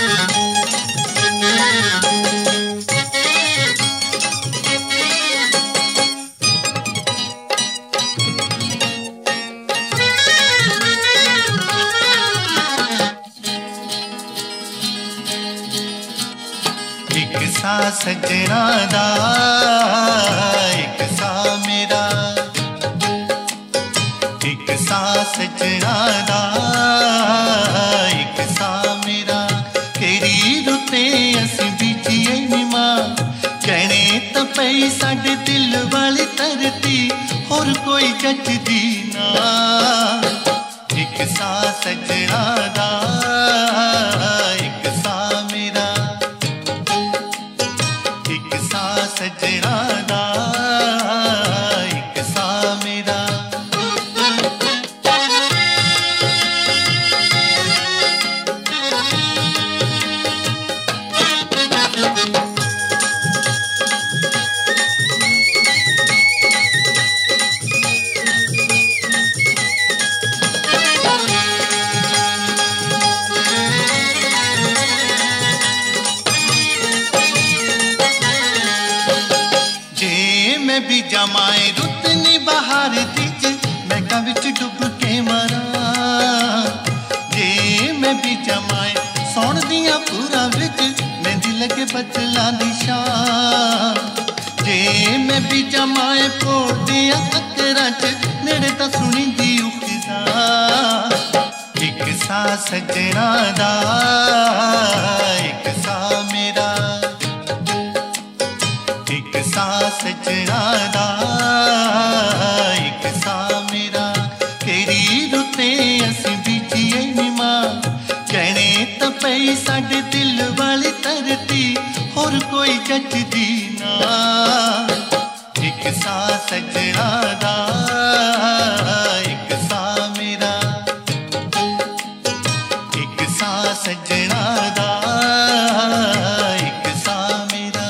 एक सा सजना दा एक सा मेरा, एक सा सजना दा एक सा मेरा, तेरी रुते असी बीजिए नी मां, कहने तो पई साडे दिल वाली धरती होर कोई जचदी ना। एक सा सजना दा एक सा मेरा, एक सा सजना दा एक सा मेरा। मैं भी जमाए रुत नी बहार दिज, मैं विच डुब के मरा। जे मैं भी जमाए सौण दिया पूरा विच, मेहंदी लगे बचला दी शान। जे मैं भी जमाए पोड़ दिया अकरां च, नेड़े तां सुनी दी उखदा। एक सा सजना दा एक सा मेरा, एक सा सजना दा एक सा मेरा, तेरी रुते असी बीजिए नी मां, कहने तो पई साडे दिल वाली धरती होर कोई जचदी ना। एक सा सजना दा एक सा मेरा, एक सा सजना दा एक सा मेरा।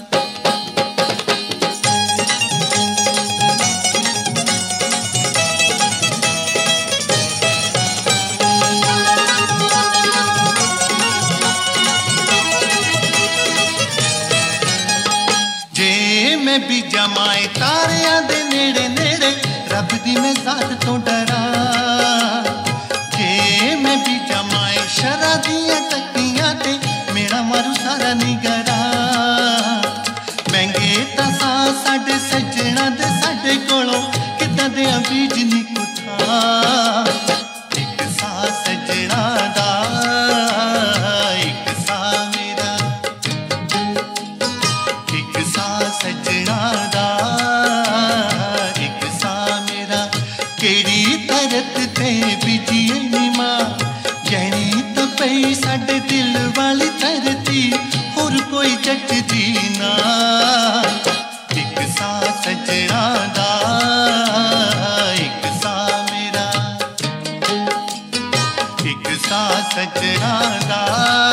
मैं भी जमाए तारियां दे नेड़े नेड़े, रब दी मैं जात तो डरा। जे मैं भी जमाए शरा दियां तकियां ते, मेरा मारू सारा निगरा। महंगे तां सा साडे सजना दे साडे कोलों, किदां दे बीज नी कुथा। एक सा सजना दा एक सा मेरा, एक सा सजना दा एक सा मेरा, केड़ी धरत ते बीजिए नी मां, कहनी तो पई साडे दिल वाली धरती होर कोई जचदी ना। एक सा सजना दा एक सा मेरा, एक सा सजना दा